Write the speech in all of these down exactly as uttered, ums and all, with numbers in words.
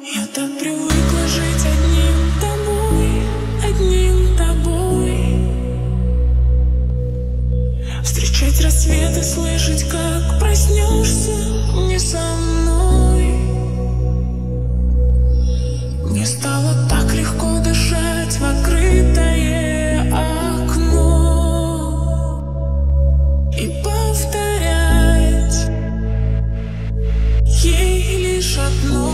Я так привыкла жить одним тобой, одним тобой. Встречать рассветы, слышать, как проснешься не со мной. Мне стало так легко дышать в открытое окно и повторять ей лишь одно.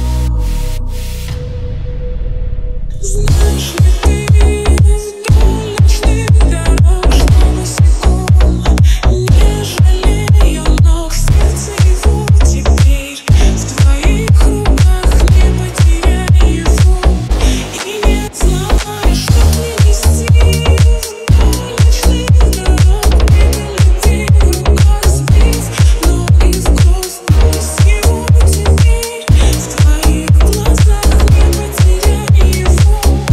Знаешь ли ты, вдоль ночных дорог, что босиком, не жалею ног, сердце его теперь в твоих руках, не потеряй его и не знаю, что мне нести. Вдоль ночных дорог, людей в руках сбить, но и в космос его теперь в твоих глазах, не потеряй его.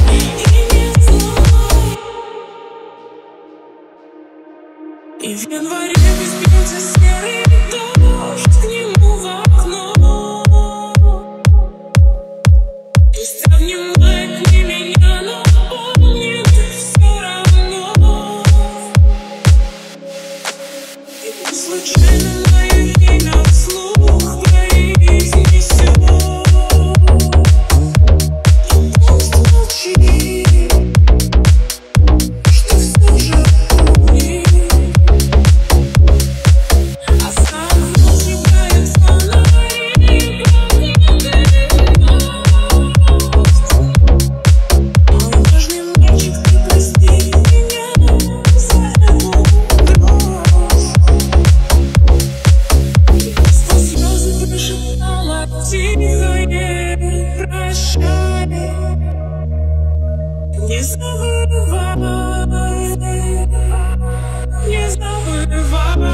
И в январе безбился серый дождь к нему в окно. Пусть обнимает не меня, но помнит все равно. И пусть случайно мое имя вслух произнесет, и пусть молчит, что все же помнит. Не забывай, не забывай.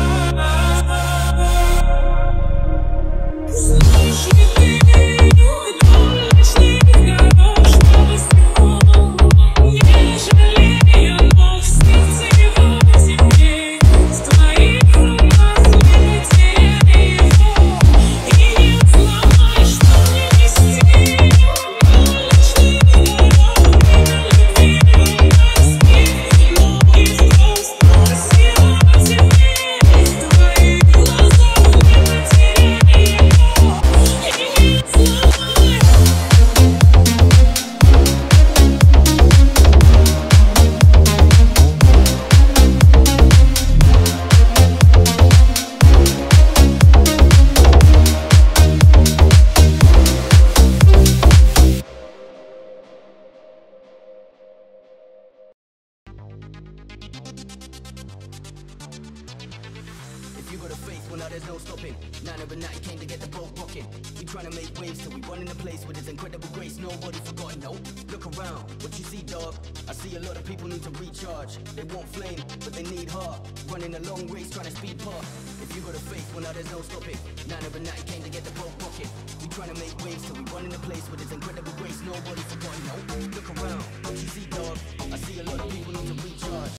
Знаешь ли ты, вдоль ночных дорог, что босиком, не жалею ног, сердце его теперь в твоих руках, не потеряй его и не знай, что мне нести. Вдоль ночных дорог, You got a faith, well now there's no stopping. Nine of a night came to get the boat rocking. We tryna make waves till we run in a place with this incredible grace. Nobody forgotten, no. Look around, what you see, dog? I see a lot of people need to recharge. They want flame, but they need heart. Running a long race, trying to speed past. If you got a faith, well now there's no stopping. Nine of a night came to get the boat rocking. We tryna make waves till we run in a place with this incredible grace. Nobody forgotten, no. Look around, what you see, dog? I see a lot of people need to recharge.